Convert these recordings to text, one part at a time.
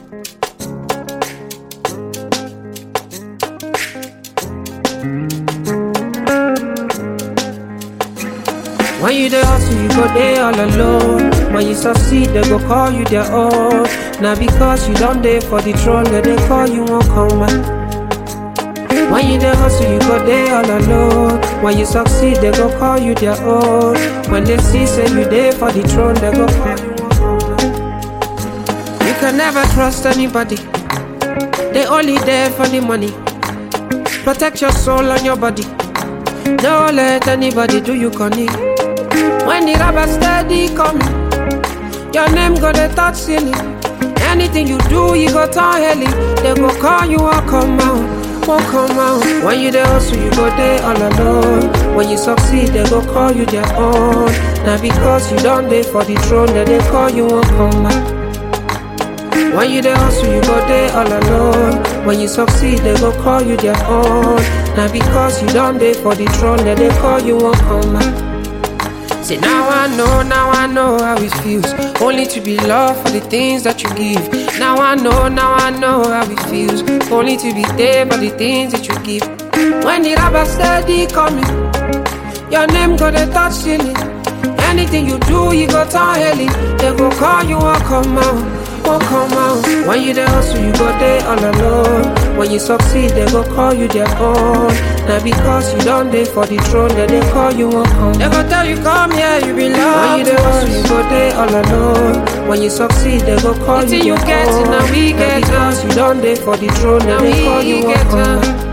When you dey hustle, you go there all alone. When you succeed, they go call you their own. Now because you don't dey for the throne, they call you won't come back. When you dey hustle, you go there all alone. When you succeed, they go call you their own. When they see say you there for the throne, they go call you won't come back. You can never trust anybody. They only there for the money. Protect your soul and your body. Don't let anybody do you corny. When the rubber steady coming, your name gonna touch ceiling. Anything you do, you go turn heli. They go call you, won't come out, won't come out. When you there hustle, you go there all alone. When you succeed, they go call you their own. Now because you don't dey for the throne, they call you, won't come out. When you there hustle, you go there all alone. When you succeed, they go call you their own. Now because you don't dey for the throne, they call you, won't come out. See now I know how it feels. Only to be loved for the things that you give. Now I know how it feels. Only to be there for the things that you give. When the rubber steady coming, your name gonna touch ceiling. Anything you do, you go turn heli. They go call you, won't come out, won't come out. When you there hustle, you go there all alone. When you succeed, they go call you their own. Now because you don't dey for the throne, they call you, won't come. They go tell you come here, you belong. When you there hustle, you go there all alone. When you succeed, they go call you their own. Get it, now we get because you don't dey for the throne, they call you, won't come.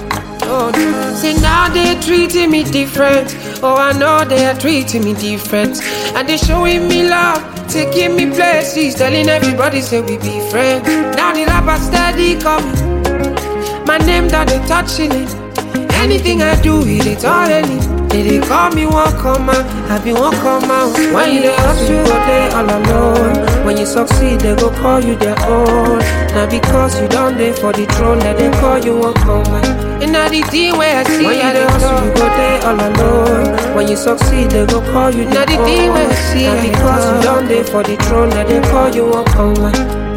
See now they treating me different. Oh, I know they are treating me different. And they showing me love, taking me places, telling everybody say we be friends. Now the rapper steady coming, my name that they touching it. Anything I do, it already. They call me, won't come out, I be won't come out. When you there hustle, you go there all alone. When you succeed, they go call you their own. Now because you don't dey for the throne, they call you, won't come out. And now the thing where I see, when you there hustle, you go there all alone. When you succeed, they go call you their own. Now the thing where I see, because you don't dey for the throne, they call you, won't come out.